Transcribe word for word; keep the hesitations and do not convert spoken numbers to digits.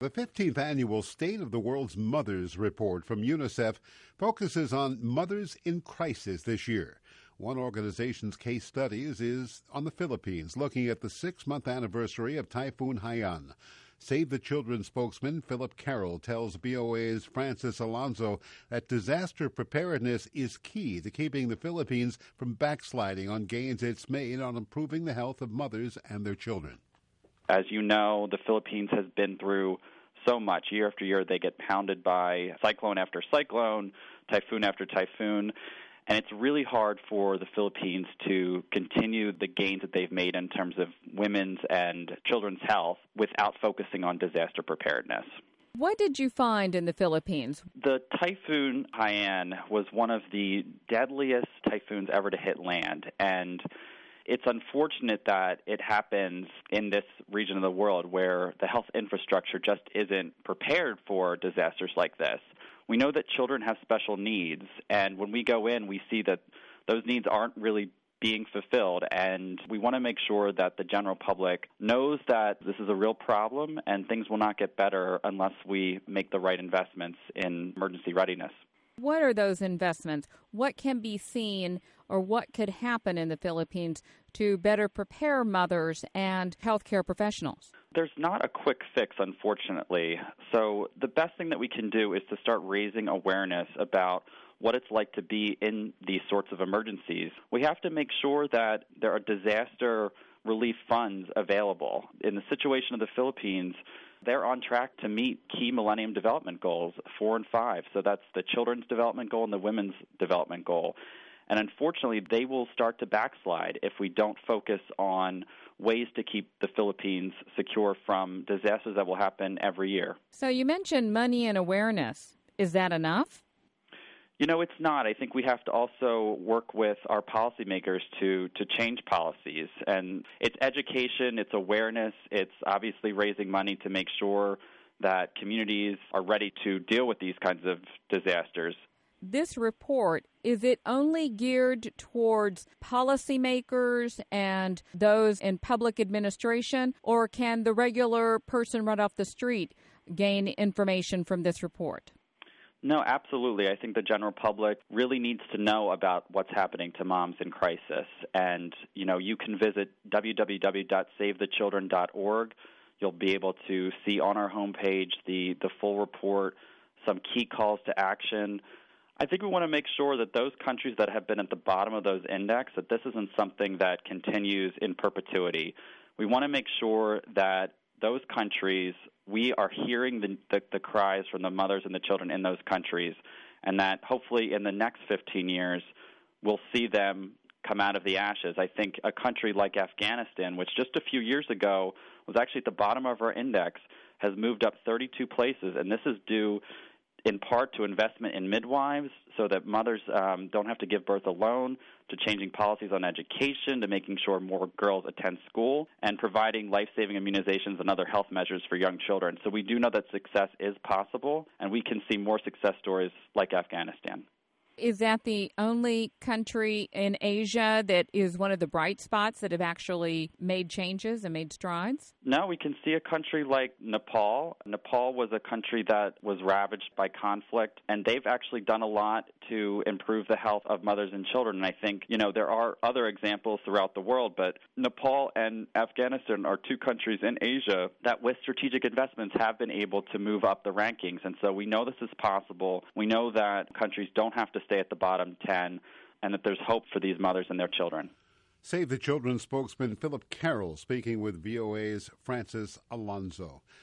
The fifteenth annual State of the World's Mothers Report from UNICEF focuses on mothers in crisis this year. One organization's case studies is on the Philippines, looking at the six-month anniversary of Typhoon Haiyan. Save the Children spokesman Philip Carroll tells V O A's Francis Alonso that disaster preparedness is key to keeping the Philippines from backsliding on gains it's made on improving the health of mothers and their children. As you know, the Philippines has been through so much. Year after year, they get pounded by cyclone after cyclone, typhoon after typhoon, and it's really hard for the Philippines to continue the gains that they've made in terms of women's and children's health without focusing on disaster preparedness. What did you find in the Philippines? The Typhoon Haiyan was one of the deadliest typhoons ever to hit land, and it's unfortunate that it happens in this region of the world where the health infrastructure just isn't prepared for disasters like this. We know that children have special needs, and when we go in, we see that those needs aren't really being fulfilled, and we want to make sure that the general public knows that this is a real problem and things will not get better unless we make the right investments in emergency readiness. What are those investments? What can be seen or what could happen in the Philippines to better prepare mothers and healthcare professionals? There's not a quick fix, unfortunately. So the best thing that we can do is to start raising awareness about what it's like to be in these sorts of emergencies. We have to make sure that there are disaster relief funds available. In the situation of the Philippines, they're on track to meet key Millennium Development Goals, four and five. So that's the Children's Development Goal and the Women's Development Goal. And unfortunately, they will start to backslide if we don't focus on ways to keep the Philippines secure from disasters that will happen every year. So you mentioned money and awareness. Is that enough? You know, it's not. I think we have to also work with our policymakers to, to change policies. And it's education, it's awareness, it's obviously raising money to make sure that communities are ready to deal with these kinds of disasters. This report, is it only geared towards policymakers and those in public administration, or can the regular person right off the street gain information from this report? No, absolutely. I think the general public really needs to know about what's happening to moms in crisis. And, you know, you can visit w w w dot save the children dot org. You'll be able to see on our homepage the, the full report, some key calls to action. I think we want to make sure that those countries that have been at the bottom of those index, that this isn't something that continues in perpetuity. We want to make sure that those countries, we are hearing the, the, the cries from the mothers and the children in those countries, and that hopefully in the next fifteen years, we'll see them come out of the ashes. I think a country like Afghanistan, which just a few years ago was actually at the bottom of our index, has moved up thirty-two places, and this is due in part to investment in midwives so that mothers um, don't have to give birth alone, to changing policies on education, to making sure more girls attend school, and providing life-saving immunizations and other health measures for young children. So we do know that success is possible, and we can see more success stories like Afghanistan. Is that the only country in Asia that is one of the bright spots that have actually made changes and made strides? No, we can see a country like Nepal. Nepal was a country that was ravaged by conflict, and they've actually done a lot to improve the health of mothers and children. And I think, you know, there are other examples throughout the world, but Nepal and Afghanistan are two countries in Asia that with strategic investments have been able to move up the rankings. And so we know this is possible. We know that countries don't have to stay at the bottom ten, and that there's hope for these mothers and their children. Save the Children spokesman Philip Carroll speaking with V O A's Francis Alonso.